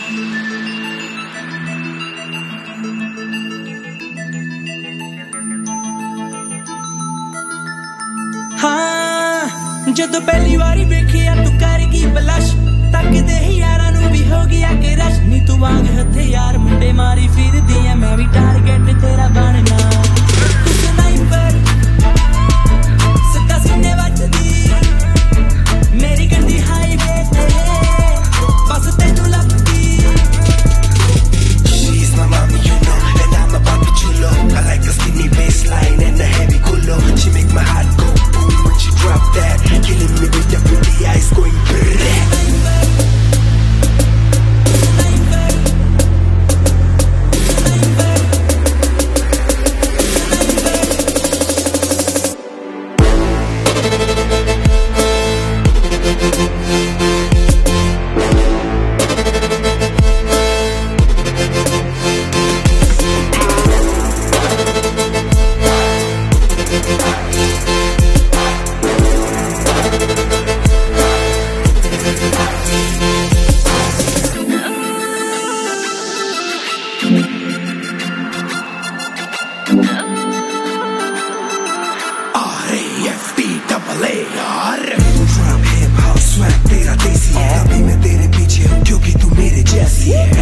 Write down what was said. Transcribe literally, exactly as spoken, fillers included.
हाँ जदों पहली वारी वेखिया तू करगी बलश तकदे ही यारां नूं भी हो गया कि रश नी तू वांग हथियार मुंडे मारी फिरदी ऐ मैं भी टारगेट तेरा बनना तू स्नाइपर सदा सीने वजदी मेरी गड्डी हाईवे ते बस तैनूं लभदी She's my mommy, you know, and I'm a papi chulo. I like a skinny waistline and a heavy culo. She make my heart go boom when she drop that, killing me with the pretty eyes going brrrr. Trap hip hop swag तेरा देसी है, अभी मैं तेरे पीछे हूँ क्योंकि तू मेरे जैसी है।